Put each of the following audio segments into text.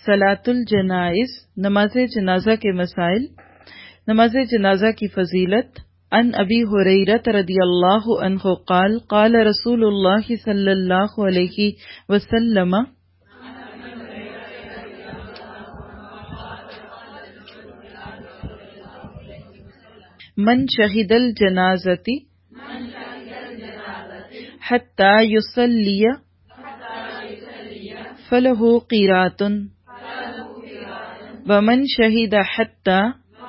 صلاۃ الجنائز، نماز جنازہ کے مسائل، نماز جنازہ کی فضیلت۔ عن ابی ہریرہ رضی اللہ عنہ قال قال رسول اللہ صلی اللہ علیہ وسلم من شہد الجنازۃ حتی یصلی فلہ قیرات ومن شہد حتی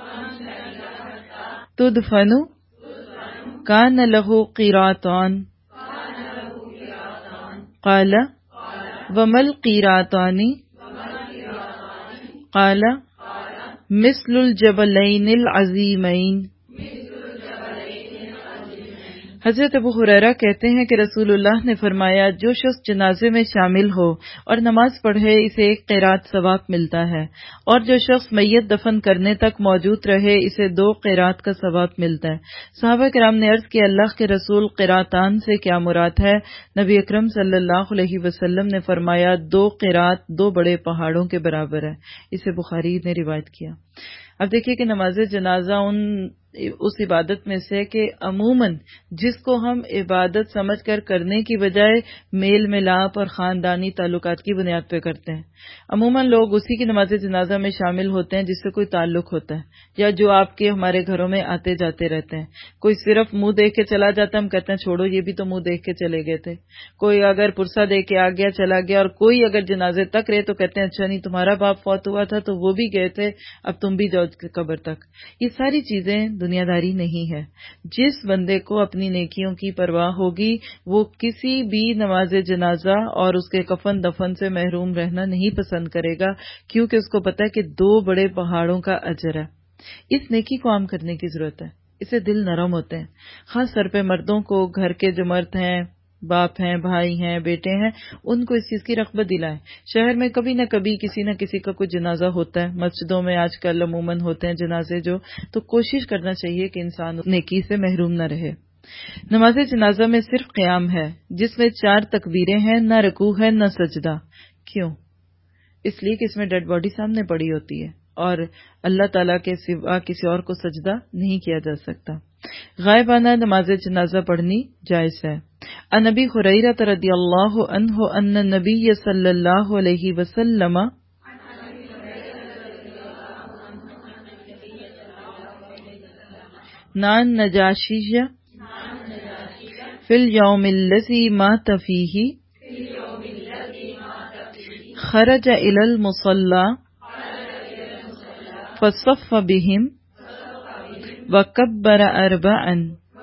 تدفن کان لہ قیراتان قال وما القیراتان قال مثل الجبلین العظیمین۔ حضرت ابو ہریرہ کہتے ہیں کہ رسول اللہ نے فرمایا، جو شخص جنازے میں شامل ہو اور نماز پڑھے اسے 1 قیرات ثواب ملتا ہے، اور جو شخص میت دفن کرنے تک موجود رہے اسے 2 قیرات کا ثواب ملتا ہے۔ صحابہ کرام نے عرض کی، اللہ کے رسول قیراتان سے کیا مراد ہے؟ نبی اکرم صلی اللہ علیہ وسلم نے فرمایا 2 قیرات 2 بڑے پہاڑوں کے برابر ہے۔ اسے بخاری نے روایت کیا۔ اب دیکھیے کہ نماز جنازہ اس عبادت میں سے کہ عموماً جس کو ہم عبادت سمجھ کر کرنے کی بجائے میل ملاپ اور خاندانی تعلقات کی بنیاد پہ کرتے ہیں، عموماً لوگ اسی کی نماز جنازہ میں شامل ہوتے ہیں جس سے کوئی تعلق ہوتا ہے یا جو آپ کے ہمارے گھروں میں آتے جاتے رہتے ہیں۔ کوئی صرف منہ دیکھ کے چلا جاتا ہے، ہم کہتے ہیں چھوڑو یہ بھی تو منہ دیکھ کے چلے گئے تھے۔ کوئی اگر پرسہ دے کے آ گیا چلا گیا، اور کوئی اگر جنازے تک رہے تو کہتے ہیں اچھا نہیں تمہارا باپ فوت ہوا تھا تو وہ بھی گئے تھے، اب تم بھی جاؤ قبر تک۔ یہ ساری چیزیں دنیا داری نہیں ہے۔ جس بندے کو اپنی نیکیوں کی پرواہ ہوگی وہ کسی بھی نماز جنازہ اور اس کے کفن دفن سے محروم رہنا نہیں پسند کرے گا، کیونکہ اس کو پتہ ہے کہ 2 بڑے پہاڑوں کا اجر ہے۔ اس نیکی کو عام کرنے کی ضرورت ہے، اسے دل نرم ہوتے ہیں، خاص طور پہ مردوں کو، گھر کے جو مرد ہیں، باپ ہیں، بھائی ہیں، بیٹے ہیں، ان کو اس چیز کی رغبت دلائیں۔ شہر میں کبھی نہ کبھی کسی نہ کسی کا کوئی جنازہ ہوتا ہے، مسجدوں میں آج کل عموماً ہوتے ہیں جنازے جو، تو کوشش کرنا چاہیے کہ انسان نیکی سے محروم نہ رہے۔ نماز جنازہ میں صرف قیام ہے جس میں 4 تکبیریں ہیں، نہ رکوع ہے نہ سجدہ۔ کیوں؟ اس لیے کہ اس میں ڈیڈ باڈی سامنے پڑی ہوتی ہے اور اللہ تعالیٰ کے سوا کسی اور کو سجدہ نہیں کیا جا سکتا۔ غائبانہ نماز جنازہ پڑھنی جائز ہے۔ عن ابی ہریرہ رضی اللہ عنہ ان النبی صلی اللہ علیہ وسلم نان نجاشی فی الیوم الذی مات فیہ خرج الی المصلی فصف بہم وکبر 4۔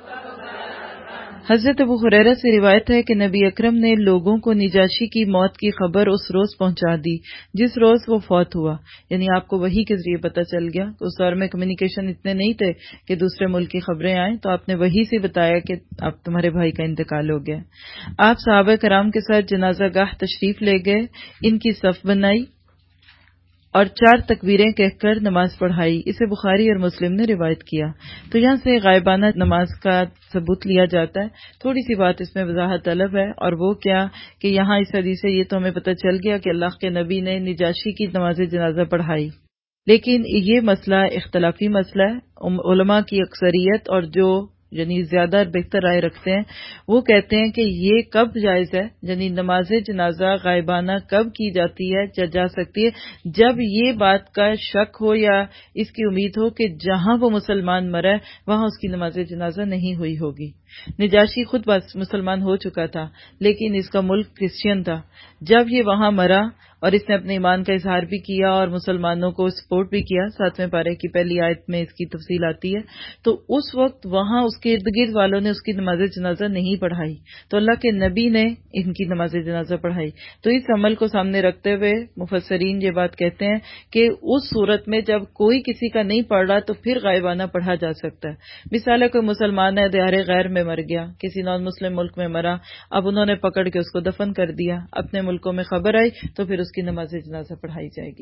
حضرت ابو ہریرہ سے روایت ہے کہ نبی اکرم نے لوگوں کو نجاشی کی موت کی خبر اس روز پہنچا دی جس روز وہ فوت ہوا، یعنی آپ کو وحی کے ذریعے پتہ چل گیا۔ اس دور میں کمیونیکیشن اتنے نہیں تھے کہ دوسرے ملک کی خبریں آئیں، تو آپ نے وحی سے بتایا کہ اب تمہارے بھائی کا انتقال ہو گیا۔ آپ صحابہ کرام کے ساتھ جنازہ گاہ تشریف لے گئے، ان کی صف بنائی اور 4 تکبیریں کہہ کر نماز پڑھائی۔ اسے بخاری اور مسلم نے روایت کیا۔ تو یہاں سے غائبانہ نماز کا ثبوت لیا جاتا ہے۔ تھوڑی سی بات اس میں وضاحت طلب ہے، اور وہ کیا کہ یہاں اس حدیث سے یہ تو ہمیں پتہ چل گیا کہ اللہ کے نبی نے نجاشی کی نماز جنازہ پڑھائی، لیکن یہ مسئلہ اختلافی مسئلہ ہے۔ علماء کی اکثریت اور جو یعنی زیادہ بہتر رائے رکھتے ہیں وہ کہتے ہیں کہ یہ کب جائز ہے، یعنی نماز جنازہ غائبانہ کب کی جاتی ہے جا سکتی ہے، جب یہ بات کا شک ہو یا اس کی امید ہو کہ جہاں وہ مسلمان مرا ہے وہاں اس کی نماز جنازہ نہیں ہوئی ہوگی۔ نجاشی خود مسلمان ہو چکا تھا لیکن اس کا ملک کرسچین تھا۔ جب یہ وہاں مرا اور اس نے اپنے ایمان کا اظہار بھی کیا اور مسلمانوں کو سپورٹ بھی کیا، 7ویں پارے کی پہلی آیت میں اس کی تفصیل آتی ہے، تو اس وقت وہاں اس کے ارد گرد والوں نے اس کی نماز جنازہ نہیں پڑھائی، تو اللہ کے نبی نے ان کی نماز جنازہ پڑھائی۔ تو اس عمل کو سامنے رکھتے ہوئے مفسرین یہ بات کہتے ہیں کہ اس صورت میں جب کوئی کسی کا نہیں پڑھ رہا تو پھر غائبانہ پڑھا جا سکتا ہے۔ مثال ہے کوئی مسلمان ہے دیار غیر میں مر گیا، کسی نان مسلم ملک میں مرا، اب انہوں نے پکڑ کے اس کو دفن کر دیا، اپنے ملکوں میں خبر آئی تو پھر اس کی نماز جنازہ پڑھائی جائے گی۔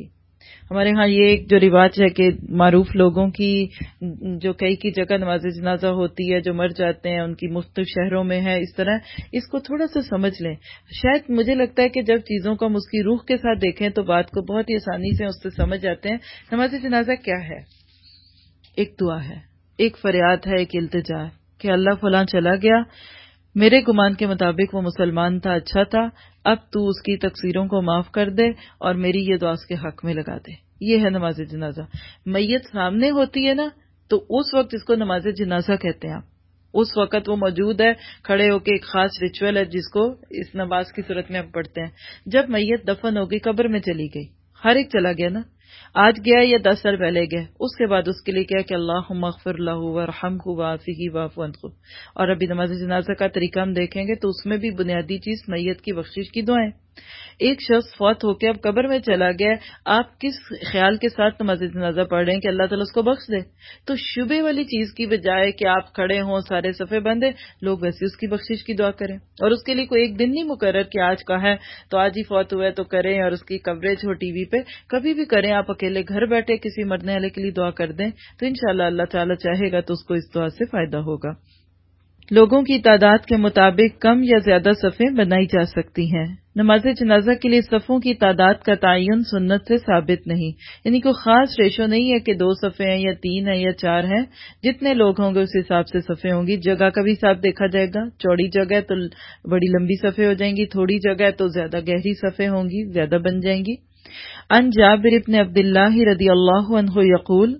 ہمارے ہاں یہ ایک جو رواج ہے کہ معروف لوگوں کی جو کئی کی جگہ نماز جنازہ ہوتی ہے، جو مر جاتے ہیں ان کی مختلف شہروں میں ہے، اس طرح اس کو تھوڑا سا سمجھ لیں. شاید مجھے لگتا ہے کہ جب چیزوں کو ہم اس کی روح کے ساتھ دیکھیں تو بات کو بہت ہی آسانی سے اس سے سمجھ جاتے ہیں. نماز جنازہ کیا ہے؟ ایک دعا ہے، ایک فریاد ہے، ایک التجا ہے کہ اللہ فلاں چلا گیا، میرے گمان کے مطابق وہ مسلمان تھا، اچھا تھا، اب تو اس کی تقصیروں کو معاف کر دے اور میری یہ دعا اس کے حق میں لگا دے. یہ ہے نماز جنازہ. میت سامنے ہوتی ہے نا تو اس وقت اس کو نماز جنازہ کہتے ہیں. اس وقت وہ موجود ہے، کھڑے ہو کے ایک خاص ریچول ہے جس کو اس نماز کی صورت میں ہم پڑھتے ہیں. جب میت دفن ہو گئی، قبر میں چلی گئی، ہر ایک چلا گیا نا، آج گیا یا 10 سال پہلے گیا، اس کے بعد اس کے لیے کیا کہ اللہم اغفر لہ وارحمہ وعافہ واعف عنہ. اور ابھی نماز جنازہ کا طریقہ ہم دیکھیں گے تو اس میں بھی بنیادی چیز میت کی بخشش کی دعائیں. ایک شخص فوت ہو کے اب قبر میں چلا گیا، آپ کس خیال کے ساتھ نماز جنازہ پڑھ رہے ہیں کہ اللہ تعالیٰ اس کو بخش دے؟ تو شبے والی چیز کی بجائے کہ آپ کھڑے ہوں، سارے صفحے بندے، لوگ ویسے اس کی بخشش کی دعا کریں. اور اس کے لیے کوئی ایک دن نہیں مقرر کہ آج کا ہے تو آج ہی فوت ہوا ہے تو کریں، اور اس کی کوریج ہو ٹی وی پہ، کبھی بھی کریں. آپ اکیلے گھر بیٹھے کسی مرنے والے کے لیے دعا کر دیں تو انشاءاللہ اللہ تعالیٰ چاہے گا تو اس کو اس دعا سے فائدہ ہوگا. لوگوں کی تعداد کے مطابق کم یا زیادہ صفیں بنائی جا سکتی ہیں. نماز جنازہ کے لیے صفوں کی تعداد کا تعین سنت سے ثابت نہیں، یعنی کوئی خاص ریشو نہیں ہے کہ 2 صفیں ہیں یا 3 ہیں یا 4 ہیں. جتنے لوگ ہوں گے اس حساب سے صفیں ہوں گی. جگہ کا بھی حساب دیکھا جائے گا، چوڑی جگہ ہے تو بڑی لمبی صفیں ہو جائیں گی، تھوڑی جگہ ہے تو زیادہ گہری صفیں ہوں گی، زیادہ بن جائیں گی. ان جابر بن عبداللہ رضی اللہ عنہ یقول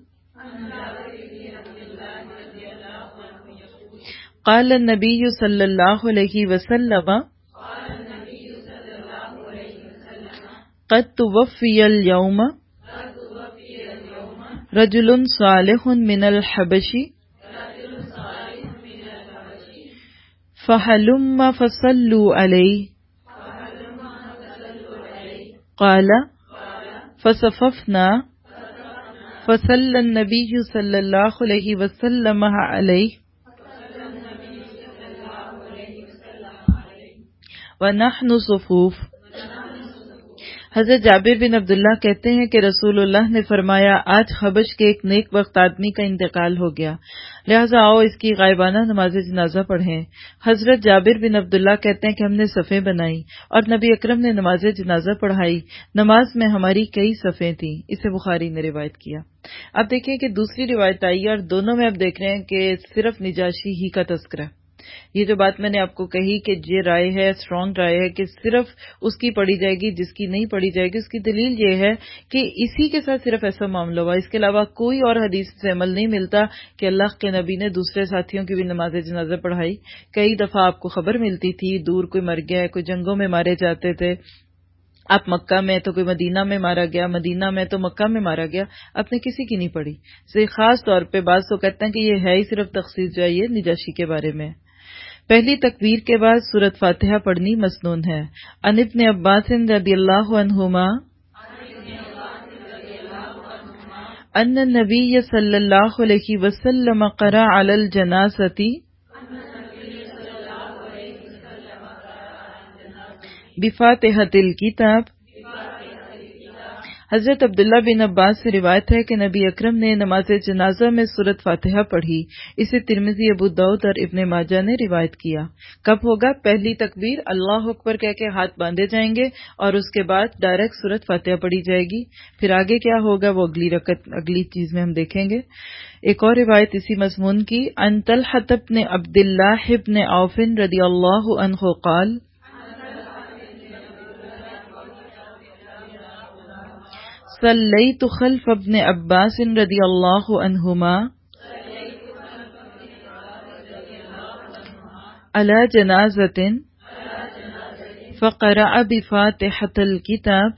قال النبی صلی اللہ علیہ وسلم قد توفی اليوم رجل صالح من الحبش فہلم فصلوا علیہ. قال فصففنا فصلى النبی صلی اللہ علیہ وسلم علیہ وَنَحْنُ صُفُوفٌ. حضرت جابر بن عبداللہ کہتے ہیں کہ رسول اللہ نے فرمایا آج حبش کے ایک نیک بخت آدمی کا انتقال ہو گیا، لہذا آؤ اس کی غائبانہ نماز جنازہ پڑھیں. حضرت جابر بن عبداللہ کہتے ہیں کہ ہم نے صفیں بنائی اور نبی اکرم نے نماز جنازہ پڑھائی. نماز میں ہماری کئی صفیں تھیں. اسے بخاری نے روایت کیا. اب دیکھیں کہ دوسری روایت آئی ہے اور دونوں میں اب دیکھ رہے ہیں کہ صرف نجاشی ہی کا تذکرہ. یہ جو بات میں نے آپ کو کہی کہ یہ رائے ہے، اسٹرانگ رائے ہے کہ صرف اس کی پڑھی جائے گی، جس کی نہیں پڑھی جائے گی. اس کی دلیل یہ ہے کہ اسی کے ساتھ صرف ایسا معاملہ ہوا، اس کے علاوہ کوئی اور حدیث سے عمل نہیں ملتا کہ اللہ کے نبی نے دوسرے ساتھیوں کی بھی نماز جنازہ پڑھائی. کئی دفعہ آپ کو خبر ملتی تھی دور کوئی مر گیا ہے، کوئی جنگوں میں مارے جاتے تھے، آپ مکہ میں تو کوئی مدینہ میں مارا گیا، مدینہ میں تو مکہ میں مارا گیا، آپ نے کسی کی نہیں پڑھی. خاص طور پہ بعض تو کہتے ہیں کہ یہ ہے ہی صرف تخصیص جو ہے یہ نجاشی کے بارے میں. پہلی تکبیر کے بعد سورۃ فاتحہ پڑھنی مسنون ہے. عن ابن عباس رضی اللہ عنہما ان النبی صلی اللہ علیہ وسلم قرأ علی الجنازۃ بفاتحۃ الکتاب. حضرت عبداللہ بن عباس سے روایت ہے کہ نبی اکرم نے نماز جنازہ میں سورۃ فاتحہ پڑھی. اسے ترمذی، ابو داؤد اور ابن ماجہ نے روایت کیا. کب ہوگا؟ پہلی تکبیر اللہ اکبر کہہ کے ہاتھ باندھے جائیں گے اور اس کے بعد ڈائریکٹ سورۃ فاتحہ پڑھی جائے گی. پھر آگے کیا ہوگا وہ اگلی چیز میں ہم دیکھیں گے. ایک اور روایت اسی مضمون کی ان طلحہ بن عبد اللہ بن عوف رضی اللہ عنہ قال صلیت خلف ابن عباس رضی اللہ عنہما علی جنازۃ فقرأ بفاتحۃ الکتاب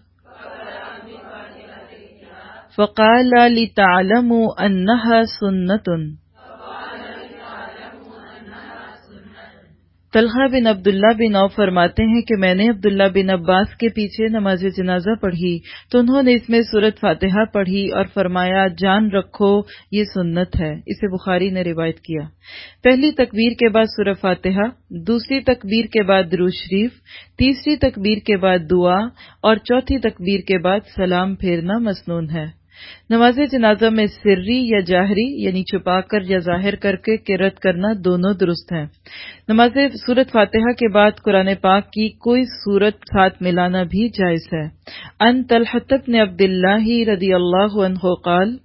فقال لتعلموا انها سنۃ. طلحہ بن عبداللہ بن عوف فرماتے ہیں کہ میں نے عبداللہ بن عباس کے پیچھے نماز جنازہ پڑھی تو انہوں نے اس میں سورۃ فاتحہ پڑھی اور فرمایا جان رکھو یہ سنت ہے. اسے بخاری نے روایت کیا. پہلی تکبیر کے بعد سورۃ فاتحہ، دوسری تکبیر کے بعد درود شریف، تیسری تکبیر کے بعد دعا اور چوتھی تکبیر کے بعد سلام پھیرنا مسنون ہے. نماز جنازہ میں سری یا جاہری یعنی چھپا کر یا ظاہر کر کے قرأت کرنا دونوں درست ہیں. نماز سورۃ فاتحہ کے بعد قرآن پاک کی کوئی سورت ساتھ ملانا بھی جائز ہے. ان طلحہ بن عبد اللہ رضی اللہ عنہ قال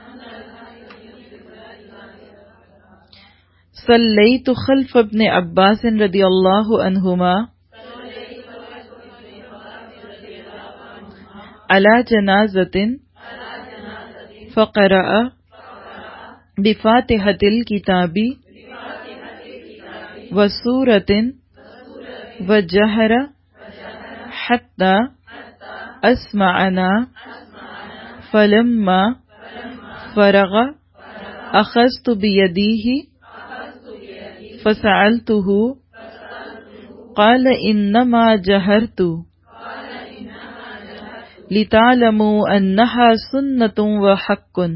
صلیت خلف ابن عباس رضی اللہ عنہما علی جنازۃ فقرأ بفاتحة الكتاب وسورة وجهر حتى أسمعنا فلما فرغ أخذت بيده فسألته قال إنما جهرت لِتَعْلَمُوا أَنَّهَا سُنَّةٌ وَحَقٌّ.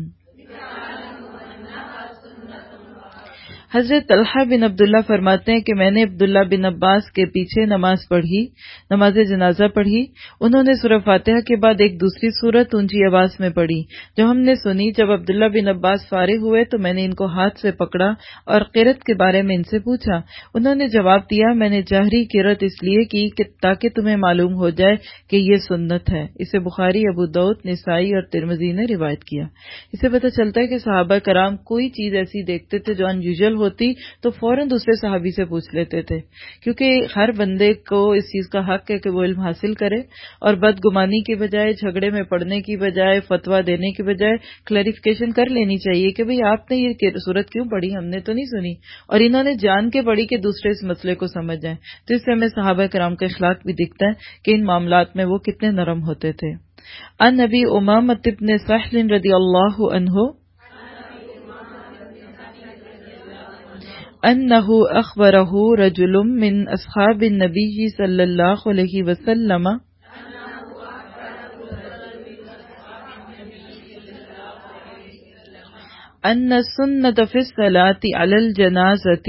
حضرت طلحہ بن عبداللہ فرماتے ہیں کہ میں نے عبداللہ بن عباس کے پیچھے نماز پڑھی، نماز جنازہ پڑھی. انہوں نے سورہ فاتحہ کے بعد ایک دوسری سورت اونچی آواز میں پڑھی جو ہم نے سنی. جب عبداللہ بن عباس فارغ ہوئے تو میں نے ان کو ہاتھ سے پکڑا اور قرأت کے بارے میں ان سے پوچھا. انہوں نے جواب دیا میں نے جہری قرأت اس لیے کی کہ تاکہ تمہیں معلوم ہو جائے کہ یہ سنت ہے. اسے بخاری، ابو داؤد، نسائی اور ترمذی نے روایت کیا. اسے پتہ چلتا ہے کہ صحابہ کرام کوئی چیز ایسی دیکھتے تھے جو ان یوزل ہوتی تو فوراً دوسرے صحابی سے پوچھ لیتے تھے، کیونکہ ہر بندے کو اس چیز کا حق ہے کہ وہ علم حاصل کرے اور بدگمانی کی بجائے، جھگڑے میں پڑنے کی بجائے، فتویٰ دینے کی بجائے کلیریفیکیشن کر لینی چاہیے کہ بھئی آپ نے یہ صورت کیوں پڑھی، ہم نے تو نہیں سنی، اور انہوں نے جان کے پڑھی کہ دوسرے اس مسئلے کو سمجھ جائیں. تو اس سے ہمیں صحابہ کرام کا اخلاق بھی دکھتا ہے کہ ان معاملات میں وہ کتنے نرم ہوتے تھے. ان ابی امامۃ بن سہل رضی اللہ عنہ انہ اخبرہ رجل من اصحاب النبی صلی اللہ علیہ وسلم ان السنۃ فی الصلاۃ علی الجنازۃ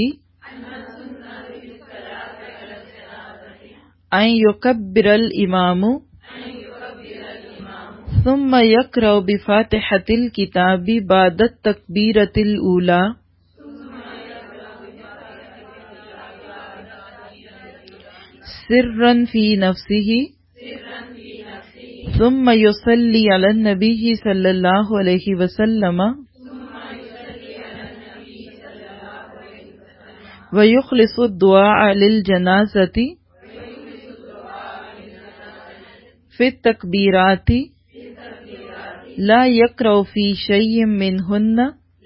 ان یکبر الامام ثم یقرأ بفاتحۃ الکتاب بعد التکبیرۃ الاولی سرا فی نفسہ ثم یصلی علی النبی صلی اللہ علیہ وسلم ویخلص الدعاء للجنازۃ فی التکبیرات لا یقرأ فی شیء منہن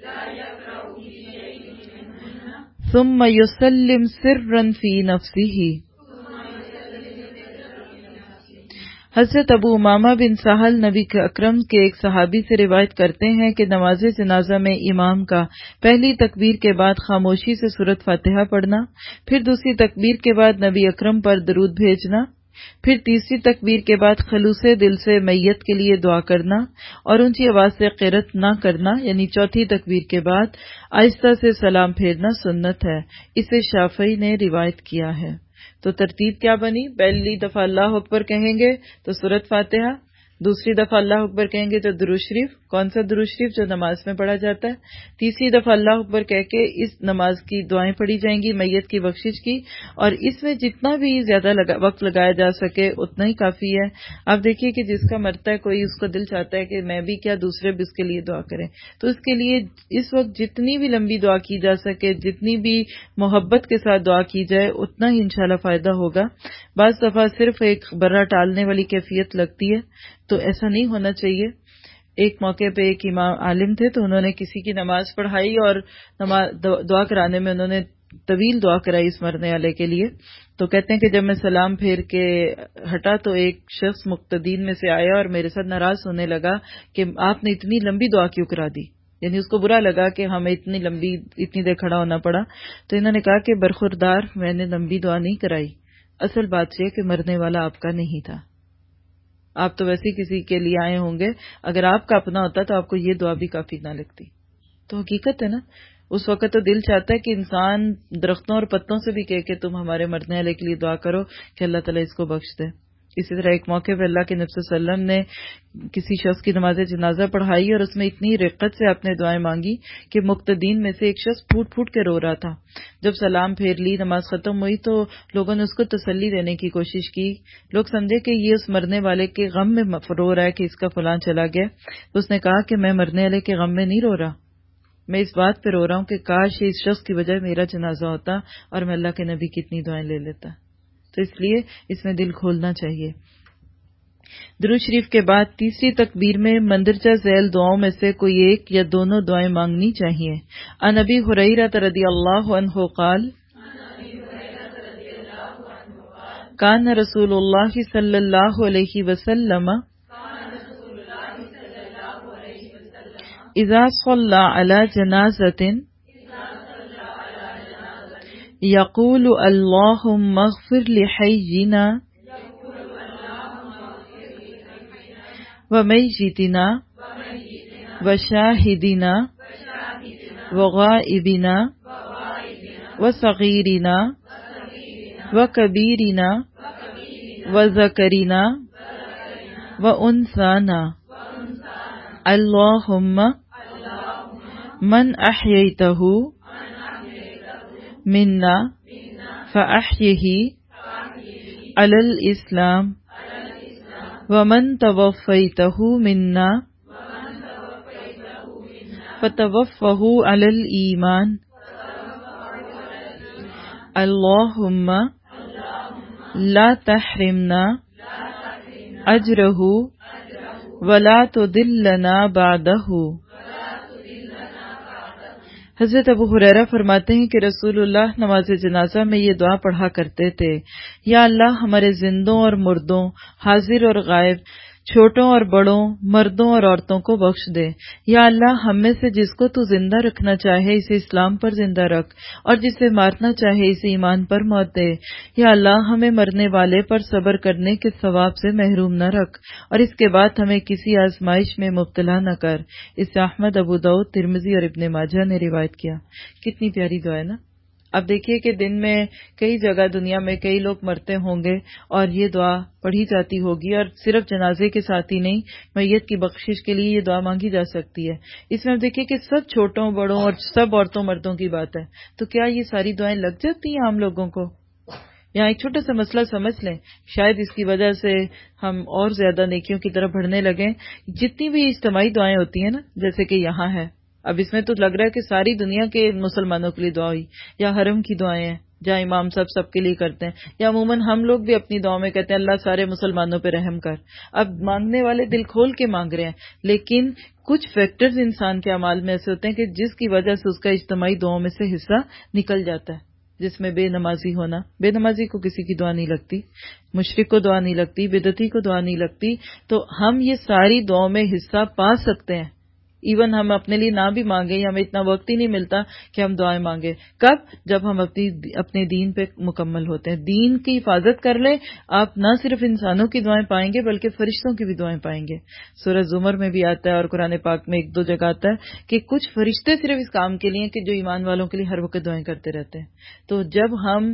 ثم یسلم سرا فی نفسہ. حضرت ابو امامہ بن سہل نبی اکرم کے ایک صحابی سے روایت کرتے ہیں کہ نماز جنازہ میں امام کا پہلی تکبیر کے بعد خاموشی سے سورۃ فاتحہ پڑھنا، پھر دوسری تکبیر کے بعد نبی اکرم پر درود بھیجنا، پھر تیسری تکبیر کے بعد خلوص دل سے میت کے لیے دعا کرنا اور اونچی آواز سے قرأت نہ کرنا، یعنی چوتھی تکبیر کے بعد آہستہ سے سلام پھیرنا سنت ہے. اسے شافعی نے روایت کیا ہے. تو ترتیب کیا بنی؟ پہلی دفعہ اللہ اکبر کہیں گے تو سورۃ فاتحہ، دوسری دفعہ اللہ اکبر کہیں گے تو درود شریف. کون سا درود شریف؟ جو نماز میں پڑھا جاتا ہے. تیسری دفعہ اللہ اکبر کہہ کے اس نماز کی دعائیں پڑھی جائیں گی میت کی بخشش کی، اور اس میں جتنا بھی زیادہ وقت لگایا جا سکے اتنا ہی کافی ہے. آپ دیکھیے کہ جس کا مرتا ہے کوئی، اس کو دل چاہتا ہے کہ میں بھی کیا دوسرے بھی اس کے لیے دعا کریں، تو اس کے لیے اس وقت جتنی بھی لمبی دعا کی جا سکے، جتنی بھی محبت کے ساتھ دعا کی جائے اتنا ہی انشاءاللہ فائدہ ہوگا. بعض دفعہ صرف ایک برہ ٹالنے والی کیفیت لگتی ہے، تو ایسا نہیں ہونا چاہیے. ایک موقع پہ ایک امام عالم تھے تو انہوں نے کسی کی نماز پڑھائی اور دعا کرانے میں انہوں نے طویل دعا کرائی اس مرنے والے کے لیے. تو کہتے ہیں کہ جب میں سلام پھیر کے ہٹا تو ایک شخص مقتدین میں سے آیا اور میرے ساتھ ناراض ہونے لگا کہ آپ نے اتنی لمبی دعا کیوں کرا دی. یعنی اس کو برا لگا کہ ہمیں اتنی دیر کھڑا ہونا پڑا. تو انہوں نے کہا کہ برخوردار میں نے لمبی دعا نہیں کرائی، اصل بات یہ کہ مرنے والا آپ کا نہیں تھا، آپ تو ویسے کسی کے لیے آئے ہوں گے، اگر آپ کا اپنا ہوتا تو آپ کو یہ دعا بھی کافی نہ لگتی. تو حقیقت ہے نا، اس وقت تو دل چاہتا ہے کہ انسان درختوں اور پتوں سے بھی کہے کہ تم ہمارے مرنے والے کے لیے دعا کرو کہ اللہ تعالیٰ اس کو بخش دے. اسی طرح ایک موقع پہ اللہ کے نبی صلی اللہ علیہ وسلم نے کسی شخص کی نماز جنازہ پڑھائی اور اس میں اتنی رقت سے آپ نے دعائیں مانگی کہ مقتدین میں سے ایک شخص پھوٹ پھوٹ کے رو رہا تھا. جب سلام پھیر لی، نماز ختم ہوئی تو لوگوں نے اس کو تسلی دینے کی کوشش کی. لوگ سمجھے کہ یہ اس مرنے والے کے غم میں رو رہا ہے کہ اس کا فلاں چلا گیا. تو اس نے کہا کہ میں مرنے والے کے غم میں نہیں رو رہا، میں اس بات پہ رو رہا ہوں کہ کاش اس شخص کی بجائے میرا جنازہ ہوتا اور میں اللہ کے نبی کی اتنی دعائیں لے لیتا. تو اس لیے اس میں دل کھولنا چاہیے. درود شریف کے بعد تیسری تکبیر میں مندرجہ ذیل دعاؤں میں سے کوئی ایک یا دونوں دعائیں مانگنی چاہیے. عن ابی ہریرہ رضی اللہ عنہ قال کان رسول اللہ صلی اللہ علیہ وسلم اذا صلی علی جنازۃ یقول اللہم اغفر لحینا ومیتنا وشاہدنا وغائبنا وصغیرنا وکبیرنا وذکرنا وانثانا اللہم من احییتہ منا فاحیہ علی الاسلام ومن توفیتہ منا فتوفہ علی الایمان اللہم لا تحرمنا اجرہ ولا تضلنا بعدہ. حضرت ابو ہریرہ فرماتے ہیں کہ رسول اللہ نماز جنازہ میں یہ دعا پڑھا کرتے تھے، یا اللہ ہمارے زندوں اور مردوں، حاضر اور غائب، چھوٹوں اور بڑوں، مردوں اور عورتوں کو بخش دے. یا اللہ ہم میں سے جس کو تو زندہ رکھنا چاہے اسے اسلام پر زندہ رکھ، اور جسے مارنا چاہے اسے ایمان پر موت دے. یا اللہ ہمیں مرنے والے پر صبر کرنے کے ثواب سے محروم نہ رکھ، اور اس کے بعد ہمیں کسی آزمائش میں مبتلا نہ کر. اس سے احمد، ابو داؤد، ترمذی اور ابن ماجہ نے روایت کیا. کتنی پیاری دعا ہے نا. اب دیکھیے کہ دن میں کئی جگہ دنیا میں کئی لوگ مرتے ہوں گے اور یہ دعا پڑھی جاتی ہوگی، اور صرف جنازے کے ساتھ ہی نہیں، میت کی بخشش کے لیے یہ دعا مانگی جا سکتی ہے. اس میں اب دیکھیے کہ سب چھوٹوں بڑوں اور سب عورتوں مردوں کی بات ہے، تو کیا یہ ساری دعائیں لگ جاتی ہیں عام لوگوں کو؟ یہاں ایک چھوٹا سا مسئلہ سمجھ لیں، شاید اس کی وجہ سے ہم اور زیادہ نیکیوں کی طرف بڑھنے لگیں. جتنی بھی اجتماعی دعائیں ہوتی ہیں نا، جیسے کہ یہاں ہے، اب اس میں تو لگ رہا ہے کہ ساری دنیا کے مسلمانوں کے لیے دعا ہوئی، یا حرم کی دعائیں ہیں جہاں امام سب کے لیے کرتے ہیں، یا عموماً ہم لوگ بھی اپنی دعا میں کہتے ہیں اللہ سارے مسلمانوں پہ رحم کر. اب مانگنے والے دل کھول کے مانگ رہے ہیں، لیکن کچھ فیکٹرز انسان کے اعمال میں ایسے ہوتے ہیں کہ جس کی وجہ سے اس کا اجتماعی دعاؤں میں سے حصہ نکل جاتا ہے، جس میں بے نمازی ہونا. بے نمازی کو کسی کی دعا نہیں لگتی، مشرک کو دعا نہیں لگتی، بدعتی کو دعا نہیں لگتی. تو ہم یہ ساری دعاؤں میں حصہ پا سکتے ہیں. ایون ہم اپنے لیے نہ بھی مانگیں، یا ہمیں اتنا وقت ہی نہیں ملتا کہ ہم دعائیں مانگیں. کب؟ جب ہم اپنے دین پہ مکمل ہوتے ہیں. دین کی حفاظت کر لیں، آپ نہ صرف انسانوں کی دعائیں پائیں گے بلکہ فرشتوں کی بھی دعائیں پائیں گے. سورہ زمر میں بھی آتا ہے اور قرآن پاک میں ایک دو جگہ آتا ہے کہ کچھ فرشتے صرف اس کام کے لیے کہ جو ایمان والوں کے لیے ہر وقت دعائیں کرتے رہتے ہیں. تو جب ہم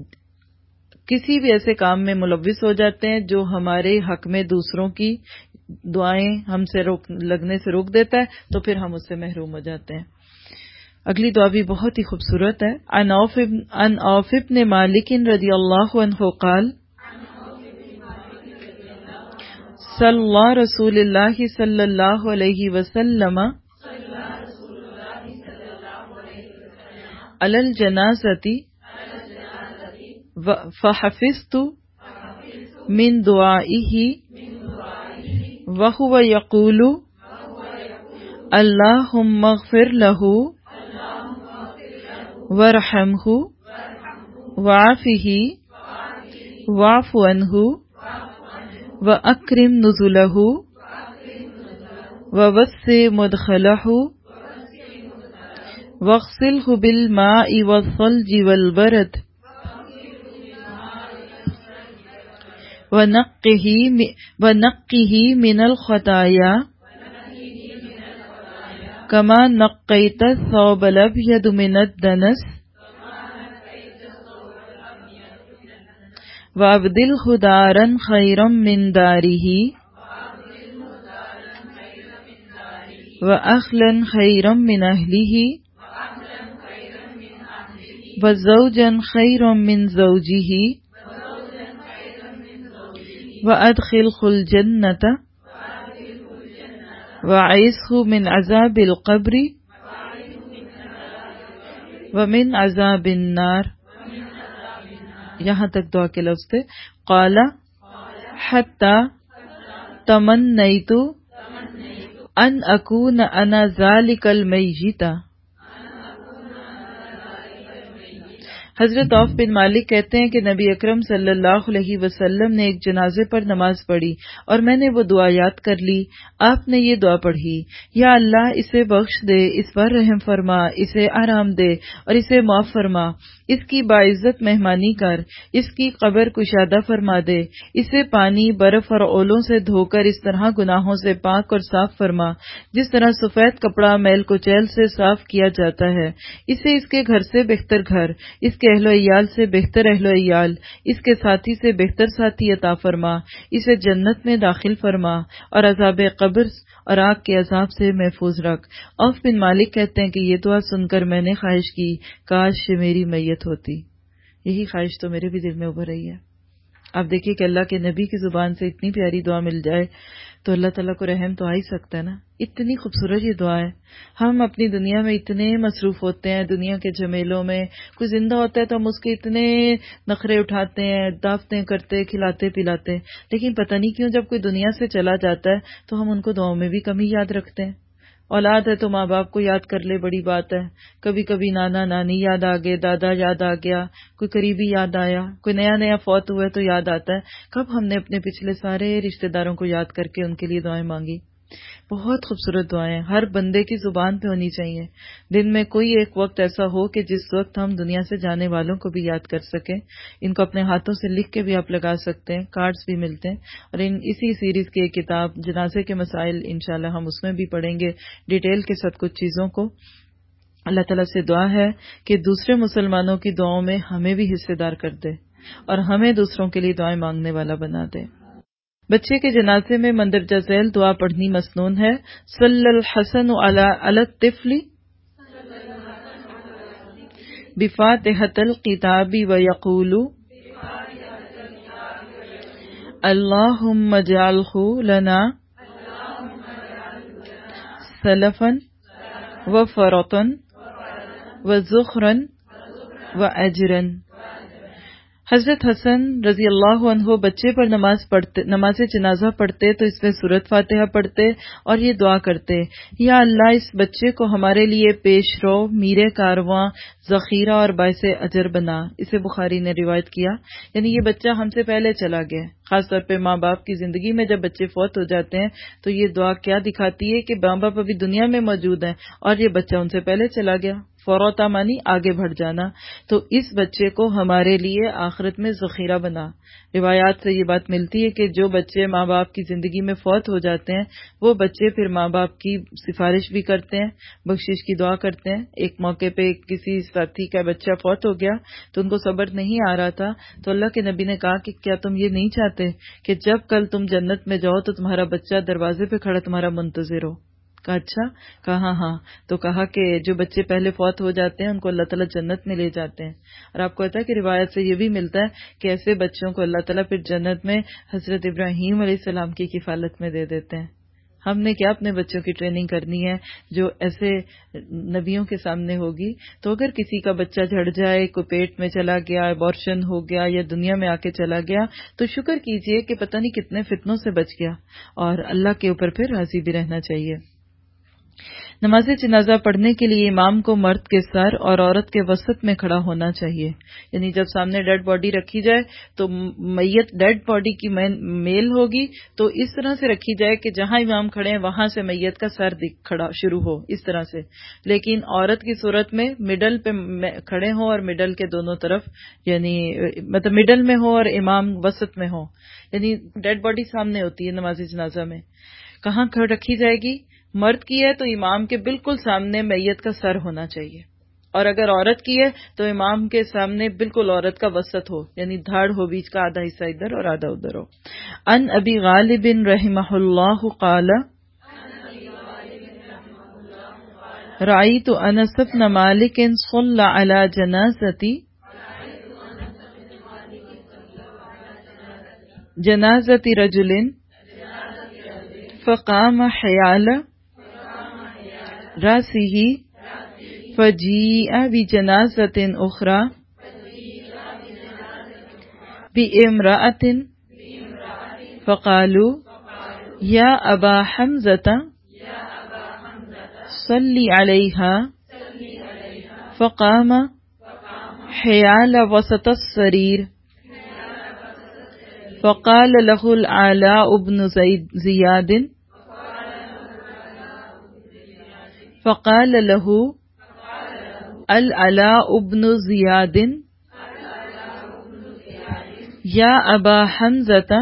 کسی بھی ایسے کام میں ملوث ہو جاتے ہیں جو ہمارے حق میں دوسروں کی دعائیں ہم سے لگنے سے روک دیتا ہے، تو پھر ہم اس سے محروم ہو جاتے ہیں. اگلی دعا بھی بہت ہی خوبصورت ہے. عن عوف بن مالک رضی اللہ عنہ قال صلی رسول اللہ صلی اللہ علیہ وسلم علی الجنازۃ فحفظت من دعائه وهو يقول اللهم اغفر له وارحمه وعافه واعف عنه واكرم نزله ووسع مدخله واغسلہ بالماء والثلج والبرد ونقه من الخطايا كما نقيت الثوب الأبيض من الدنس وأبدله دارا خيرا من داره وأهلا خيرا من أهله وزوجا خيرا من زوجه وأدخله الجنة وأعيذه من عذاب القبر ومن عذاب النار. یہاں تک دعا کے لفظ تھے. قال حتی تمنیت ان اکون انا ذالک المیت. حضرت عوف بن مالک کہتے ہیں کہ نبی اکرم صلی اللہ علیہ وسلم نے ایک جنازے پر نماز پڑھی اور میں نے وہ دعا یاد کر لی. آپ نے یہ دعا پڑھی: یا اللہ اسے بخش دے، اس پر رحم فرما، اسے آرام دے اور اسے معاف فرما، اس کی باعزت مہمانی کر، اس کی قبر کشادہ فرما دے، اسے پانی، برف اور اولوں سے دھو کر اس طرح گناہوں سے پاک اور صاف فرما جس طرح سفید کپڑا میل کچیل سے صاف کیا جاتا ہے. اسے اس کے گھر سے بہتر گھر، اس کے اہل و عیال سے بہتر اہل و عیال، اس کے ساتھی سے بہتر ساتھی عطا فرما، اسے جنت میں داخل فرما اور عذاب قبر اور آگ کے عذاب سے محفوظ رکھ. عوف بن مالک کہتے ہیں کہ یہ دعا سن کر میں نے خواہش کی کاش میری میت ہوتی. یہی خواہش تو میرے بھی دل میں ابھر رہی ہے. آپ دیکھیے کہ اللہ کے نبی کی زبان سے اتنی پیاری دعا مل جائے تو اللہ تعالیٰ کو رحم تو آ ہی سکتا ہے نا. اتنی خوبصورت یہ دعا ہے. ہم اپنی دنیا میں اتنے مصروف ہوتے ہیں، دنیا کے جھمیلوں میں. کوئی زندہ ہوتا ہے تو ہم اس کے اتنے نخرے اٹھاتے ہیں، دعوتیں کرتے، کھلاتے پلاتے، لیکن پتہ نہیں کیوں جب کوئی دنیا سے چلا جاتا ہے تو ہم ان کو دعاؤں میں بھی کم ہی یاد رکھتے ہیں. اولاد ہے تو ماں باپ کو یاد کر لے، بڑی بات ہے. کبھی کبھی نانا نانی یاد آ گئے، دادا یاد آ گیا، کوئی قریبی یاد آیا، کوئی نیا فوت ہوا ہے تو یاد آتا ہے کب ہم نے اپنے پچھلے سارے رشتہ داروں کو یاد کر کے ان کے لیے دعائیں مانگی. بہت خوبصورت دعائیں ہر بندے کی زبان پہ ہونی چاہیے. دن میں کوئی ایک وقت ایسا ہو کہ جس وقت ہم دنیا سے جانے والوں کو بھی یاد کر سکیں. ان کو اپنے ہاتھوں سے لکھ کے بھی آپ لگا سکتے ہیں، کارڈز بھی ملتے ہیں. اور اسی سیریز کی ایک کتاب جنازے کے مسائل انشاءاللہ ہم اس میں بھی پڑھیں گے ڈیٹیل کے ساتھ کچھ چیزوں کو. اللہ تعالیٰ سے دعا ہے کہ دوسرے مسلمانوں کی دعاؤں میں ہمیں بھی حصے دار کر دے اور ہمیں دوسروں کے لیے دعائیں مانگنے والا بنا دے. بچے کے جنازے میں مندرجہ ذیل دعا پڑھنی مسنون ہے. صلی الحسن علی الطفل بفاتحۃ الکتاب ویقول اللہم اجعلہ لنا سلفا وفرطا وذخرا واجرا. حضرت حسن رضی اللہ عنہ بچے پر نماز جنازہ پڑھتے تو اس میں سورۃ فاتحہ پڑھتے اور یہ دعا کرتے: یا اللہ اس بچے کو ہمارے لیے پیش رو، میرے کارواں، ذخیرہ اور باعث اجر بنا. اسے بخاری نے روایت کیا. یعنی یہ بچہ ہم سے پہلے چلا گیا. خاص طور پہ ماں باپ کی زندگی میں جب بچے فوت ہو جاتے ہیں تو یہ دعا کیا دکھاتی ہے کہ ماں باپ ابھی دنیا میں موجود ہیں اور یہ بچہ ان سے پہلے چلا گیا. فوروتا مانی آگے بڑھ جانا. تو اس بچے کو ہمارے لیے آخرت میں ذخیرہ بنا. روایات سے یہ بات ملتی ہے کہ جو بچے ماں باپ کی زندگی میں فوت ہو جاتے ہیں وہ بچے پھر ماں باپ کی سفارش بھی کرتے ہیں، بخشش کی دعا کرتے ہیں. ایک موقع پہ کسی ساتھی کا بچہ فوت ہو گیا تو ان کو صبر نہیں آ رہا تھا تو اللہ کے نبی نے کہا کہ کیا تم یہ نہیں چاہتے کہ جب کل تم جنت میں جاؤ تو تمہارا بچہ دروازے پہ کھڑا تمہارا منتظر ہو؟ کہا اچھا. کہا ہاں. تو کہا کہ جو بچے پہلے فوت ہو جاتے ہیں ان کو اللہ تعالیٰ جنت میں لے جاتے ہیں. اور آپ کو پتا ہے کہ روایت سے یہ بھی ملتا ہے کہ ایسے بچوں کو اللہ تعالیٰ پھر جنت میں حضرت ابراہیم علیہ السلام کی کفالت میں دے دیتے ہیں. ہم نے کیا اپنے بچوں کی ٹریننگ کرنی ہے جو ایسے نبیوں کے سامنے ہوگی. تو اگر کسی کا بچہ جھڑ جائے، کوئی پیٹ میں چلا گیا، ابارشن ہو گیا یا دنیا میں آ کے چلا گیا تو شکر کیجئے کہ پتہ نہیں کتنے فتنوں سے بچ گیا اور اللہ کے اوپر پھر راضی بھی رہنا چاہیے. نماز جنازہ پڑھنے کے لیے امام کو مرد کے سر اور عورت کے وسط میں کھڑا ہونا چاہیے، یعنی جب سامنے ڈیڈ باڈی رکھی جائے تو میت ڈیڈ باڈی کی میل ہوگی تو اس طرح سے رکھی جائے کہ جہاں امام کھڑے ہیں وہاں سے میت کا سر کھڑا شروع ہو، اس طرح سے. لیکن عورت کی صورت میں مڈل پہ کھڑے ہوں اور مڈل کے دونوں طرف، یعنی مطلب مڈل میں ہو اور امام وسط میں ہو، یعنی ڈیڈ باڈی سامنے ہوتی ہے نماز جنازہ میں. کہاں رکھی جائے گی؟ مرد کی ہے تو امام کے بالکل سامنے میت کا سر ہونا چاہیے، اور اگر عورت کی ہے تو امام کے سامنے بالکل عورت کا وسط ہو، یعنی دھاڑ ہو، بیچ کا آدھا حصہ ادھر اور آدھا ادھر ہو. ان ابی غالب رحمہ اللہ قال رأیت انس بن مالک صلی علی جنازة رجل فقام حیال رأسه فجيء بجنازة أخرى بامرأة فقالوا يا أبا حمزة صل عليها فقام حيال وسط السرير فقال له العلاء بن زياد فقال له العلاء بن زياد يا أبا حمزة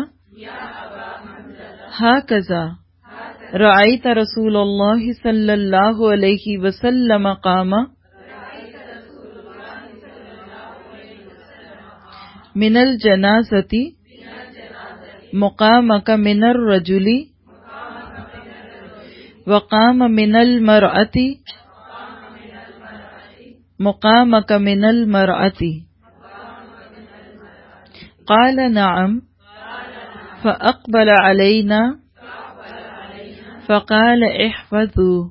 هكذا رأيت رسول الله صلى الله عليه وسلم قام من الجنازة مقامك من الرجل وقام من المرأة مقامك من المرأة قال نعم فأقبل علينا فقال احفظوا.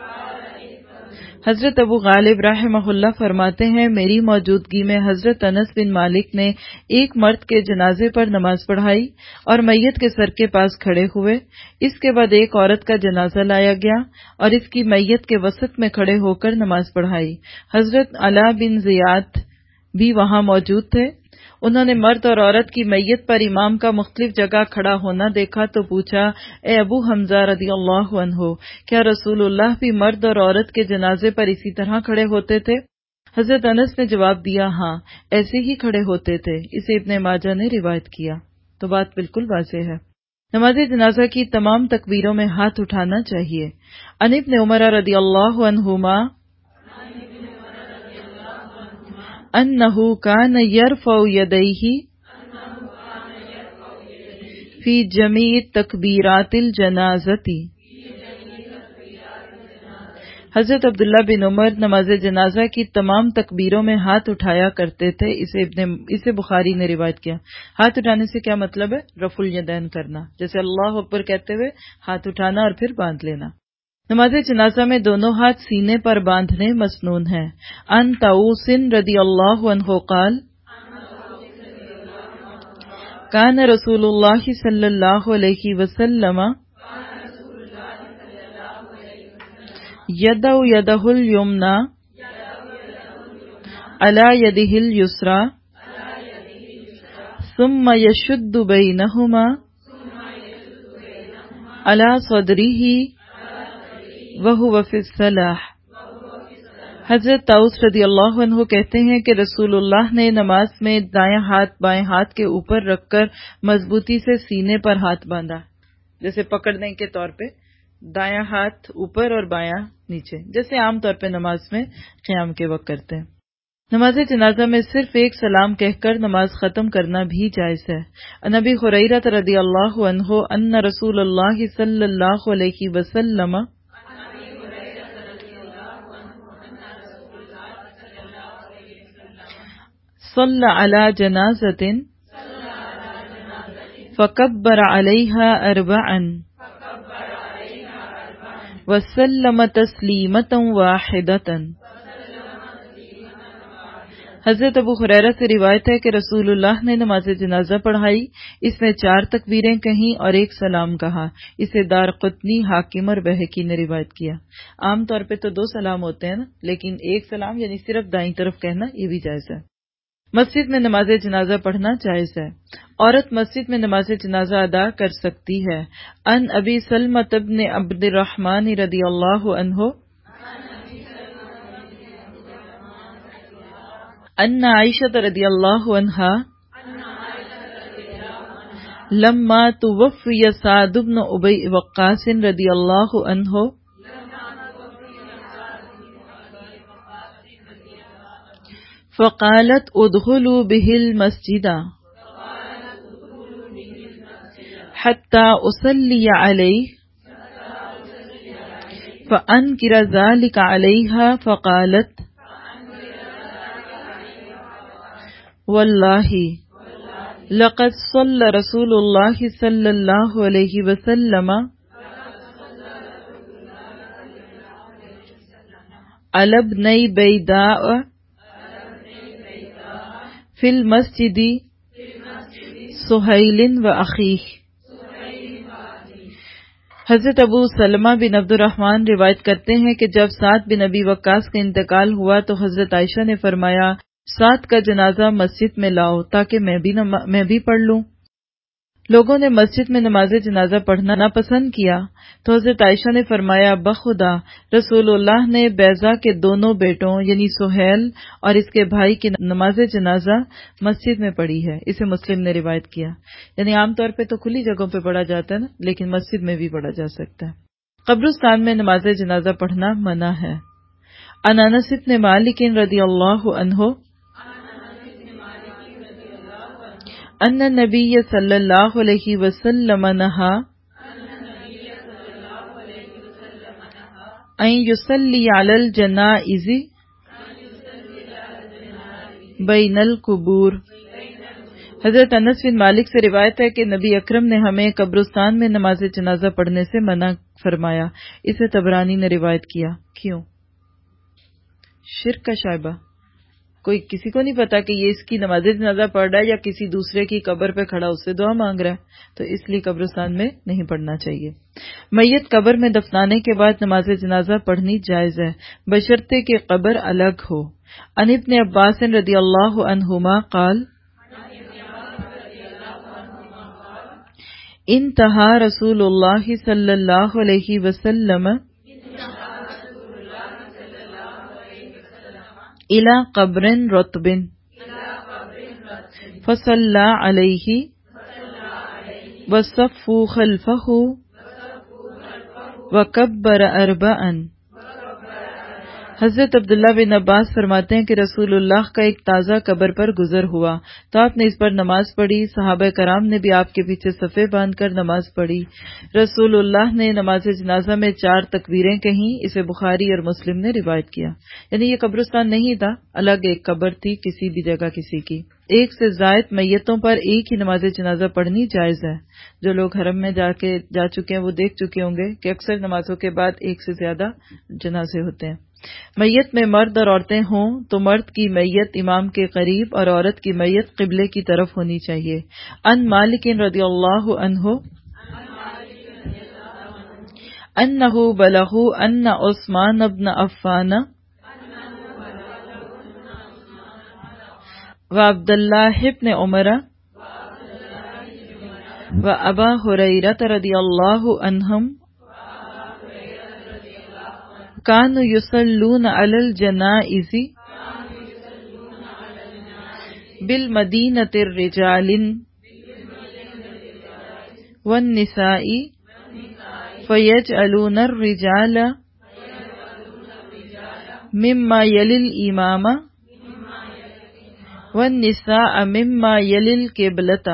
حضرت ابو غالب رحمہ اللہ فرماتے ہیں میری موجودگی میں حضرت انس بن مالک نے ایک مرد کے جنازے پر نماز پڑھائی اور میت کے سر کے پاس کھڑے ہوئے. اس کے بعد ایک عورت کا جنازہ لایا گیا اور اس کی میت کے وسط میں کھڑے ہو کر نماز پڑھائی. حضرت علا بن زیاد بھی وہاں موجود تھے. انہوں نے مرد اور عورت کی میت پر امام کا مختلف جگہ کھڑا ہونا دیکھا تو پوچھا اے ابو حمزہ رضی اللہ عنہ، کیا رسول اللہ بھی مرد اور عورت کے جنازے پر اسی طرح کھڑے ہوتے تھے؟ حضرت انس نے جواب دیا ہاں ایسے ہی کھڑے ہوتے تھے. اسے ابن ماجہ نے روایت کیا. تو بات بالکل واضح ہے. نماز جنازہ کی تمام تکبیروں میں ہاتھ اٹھانا چاہیے. عن ابن عمر رضی اللہ عنہما انه كان يرفع يديه في جميع تکبیرات الجنازة. حضرت عبداللہ بن عمر نماز جنازہ کی تمام تکبیروں میں ہاتھ اٹھایا کرتے تھے. اسے بخاری نے روایت کیا. ہاتھ اٹھانے سے کیا مطلب ہے؟ رفع الیدین کرنا، جیسے اللہ اکبر کہتے ہوئے ہاتھ اٹھانا اور پھر باندھ لینا. نماز جنازہ میں دونوں ہاتھ سینے پر باندھنے مسنون ہے. ان طاؤس رضی اللہ عنہ قال کان رسول اللہ صلی اللہ علیہ وسلم یدع یدہ الیمنی علی یدہ الیسری ثم یشد بینہما علی صدرہ وَهُوَ فِي الصَّلَاةِ. حضرت طاؤس رضی اللہ عنہ کہتے ہیں کہ رسول اللہ نے نماز میں دائیں ہاتھ بائیں ہاتھ کے اوپر رکھ کر مضبوطی سے سینے پر ہاتھ باندھا، جیسے پکڑنے کے طور پہ دائیں ہاتھ اوپر اور بایاں نیچے، جیسے عام طور پہ نماز میں قیام کے وقت کرتے ہیں. نماز جنازہ میں صرف ایک سلام کہہ کر نماز ختم کرنا بھی جائز ہے. ابی ہریرہ رضی اللہ عنہ ان رسول اللہ صلی اللہ علیہ وسلم صلی علی جنازۃ فکبر علیہا اربعا وسلم تسلیمۃ واحدۃ. حضرت ابو ہریرہ سے روایت ہے کہ رسول اللہ نے نماز جنازہ پڑھائی، اس میں 4 تکبیریں کہیں اور 1 سلام کہا۔ اسے دارقطنی، حاکم اور بہقی نے روایت کیا۔ عام طور پہ تو 2 سلام ہوتے ہیں نا، لیکن 1 سلام یعنی صرف دائیں طرف کہنا یہ بھی جائز ہے۔ مسجد میں نماز جنازہ پڑھنا جائز ہے۔ عورت مسجد میں نماز جنازہ ادا کر سکتی ہے۔ ان ابی سلمۃ بن عبد الرحمن رضی اللہ عنہ ان عائشہ رضی اللہ عنہا لما توفی سعد بن ابی وقاص رضی اللہ عنہ فقالت ادخلوا به المسجد حتى اصلي عليه فانكر ذلك عليها فقالت والله لقد صلى رسول الله صلى الله عليه وسلم على ابني بيداء في المسجد سہیل وأخیہ۔ حضرت ابو سلمہ بن عبد الرحمن روایت کرتے ہیں کہ جب سعد بن ابی وقاص کا انتقال ہوا تو حضرت عائشہ نے فرمایا سعد کا جنازہ مسجد میں لاؤ تاکہ میں بھی پڑھ لوں۔ لوگوں نے مسجد میں نماز جنازہ پڑھنا ناپسند کیا تو حضرت عائشہ نے فرمایا بخدا رسول اللہ نے بیضا کے دونوں بیٹوں یعنی سہیل اور اس کے بھائی کی نماز جنازہ مسجد میں پڑھی ہے۔ اسے مسلم نے روایت کیا۔ یعنی عام طور پہ تو کھلی جگہوں پہ پڑھا جاتا ہے نا، لیکن مسجد میں بھی پڑھا جا سکتا ہے۔ قبرستان میں نماز جنازہ پڑھنا منع ہے۔ عن انس بن مالک رضی اللہ عنہ ان النبی صلی اللہ علیہ وسلم نہا ان یصلی علی الجنائز بین القبور۔ حضرت انس بن مالک سے روایت ہے کہ نبی اکرم نے ہمیں قبرستان میں نماز جنازہ پڑھنے سے منع فرمایا۔ اسے طبرانی نے روایت کیا۔ کیوں؟ شرک کا شائبہ، کوئی کسی کو نہیں پتا کہ یہ اس کی نماز جنازہ پڑھ رہا ہے یا کسی دوسرے کی قبر پہ کھڑا اس سے دعا مانگ رہا ہے، تو اس لیے قبرستان میں نہیں پڑھنا چاہیے۔ میت قبر میں دفنانے کے بعد نماز جنازہ پڑھنی جائز ہے بشرطے کہ قبر الگ ہو۔ عن ابن عباس رضی اللہ عنہما قال انتہا رسول اللہ صلی اللہ علیہ وسلم الى قبر رطب فصلى عليه وصفوا خلفه وكبر 4۔ حضرت عبداللہ بن عباس فرماتے ہیں کہ رسول اللہ کا ایک تازہ قبر پر گزر ہوا تو آپ نے اس پر نماز پڑھی، صحابہ کرام نے بھی آپ کے پیچھے صفیں باندھ کر نماز پڑھی۔ رسول اللہ نے نماز جنازہ میں 4 تکبیریں کہیں۔ اسے بخاری اور مسلم نے روایت کیا۔ یعنی یہ قبرستان نہیں تھا، الگ ایک قبر تھی کسی بھی جگہ کسی کی۔ 1 سے زائد میتوں پر ایک ہی نماز جنازہ پڑھنی جائز ہے۔ جو لوگ حرم میں جا چکے ہیں وہ دیکھ چکے ہوں گے کہ اکثر نمازوں کے بعد 1 سے زیادہ جنازے ہوتے ہیں۔ میت میں مرد اور عورتیں ہوں تو مرد کی میت امام کے قریب اور عورت کی میت قبلے کی طرف ہونی چاہیے۔ ان مالک رضی اللہ عنہ انہ بلغ ان عثمان بن عفان وعبد اللہ بن عمر وابا ہریرہ رضی اللہ عنہم كانوا يصلون على الجنائز بالمدينة الرجال والنساء فيجعلون الرجال مما يلي الإمام والنساء مما يلي القبلة۔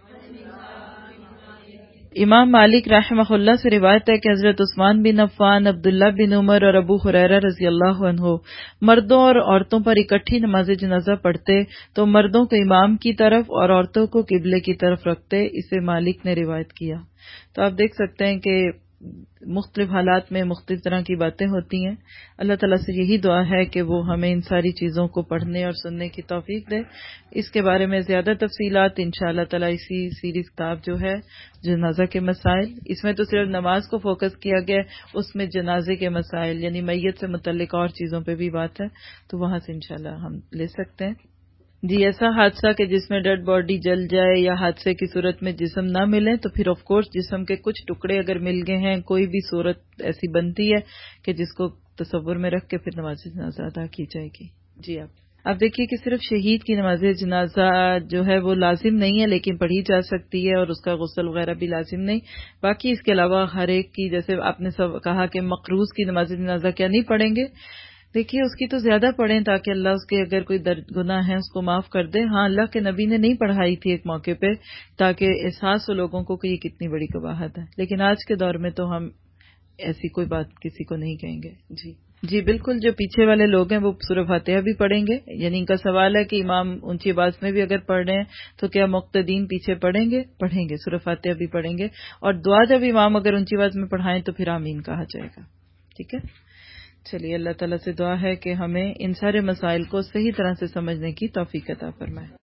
امام مالک رحمہ اللہ سے روایت ہے کہ حضرت عثمان بن عفان، عبداللہ بن عمر اور ابو ہریرہ رضی اللہ عنہ مردوں اور عورتوں پر اکٹھی نماز جنازہ پڑھتے تو مردوں کو امام کی طرف اور عورتوں کو قبلے کی طرف رکھتے۔ اسے مالک نے روایت کیا۔ تو آپ دیکھ سکتے ہیں کہ مختلف حالات میں مختلف طرح کی باتیں ہوتی ہیں. اللہ تعالیٰ سے یہی دعا ہے کہ وہ ہمیں ان ساری چیزوں کو پڑھنے اور سننے کی توفیق دے. اس کے بارے میں زیادہ تفصیلات انشاءاللہ تعالیٰ اسی سیریز کتاب جو ہے جنازہ کے مسائل، اس میں تو صرف نماز کو فوکس کیا گیا ہے، اس میں جنازے کے مسائل یعنی میت سے متعلق اور چیزوں پہ بھی بات ہے، تو وہاں سے انشاءاللہ ہم لے سکتے ہیں. جی، ایسا حادثہ کہ جس میں ڈیڈ باڈی جل جائے یا حادثے کی صورت میں جسم نہ ملے تو پھر آف کورس جسم کے کچھ ٹکڑے اگر مل گئے ہیں، کوئی بھی صورت ایسی بنتی ہے کہ جس کو تصور میں رکھ کے پھر نماز جنازہ ادا کی جائے گی. جی آپ دیکھیے کہ صرف شہید کی نماز جنازہ جو ہے وہ لازم نہیں ہے، لیکن پڑھی جا سکتی ہے اور اس کا غسل وغیرہ بھی لازم نہیں. باقی اس کے علاوہ ہر ایک کی، جیسے آپ نے سب کہا کہ مقروض کی نماز جنازہ کیا نہیں پڑھیں گے، دیکھیے اس کی تو زیادہ پڑھیں تاکہ اللہ اس کے اگر کوئی گناہ ہے اس کو معاف کر دے. ہاں، اللہ کے نبی نے نہیں پڑھائی تھی ایک موقع پہ تاکہ احساس ہو لوگوں کو کہ یہ کتنی بڑی قباحت ہے، لیکن آج کے دور میں تو ہم ایسی کوئی بات کسی کو نہیں کہیں گے. جی بالکل، جو پیچھے والے لوگ ہیں وہ سورہ فاتحہ بھی پڑھیں گے. یعنی ان کا سوال ہے کہ امام اونچی آواز میں بھی اگر پڑھ رہے ہیں تو کیا مقتدین پیچھے پڑھیں گے سورہ فاتحہ بھی پڑھیں گے. اور دعا جب امام اگر اونچی آواز میں پڑھائیں تو پھر آمین کہا جائے گا. ٹھیک ہے، چلیے اللہ تعالیٰ سے دعا ہے کہ ہمیں ان سارے مسائل کو صحیح طرح سے سمجھنے کی توفیق عطا فرمائے.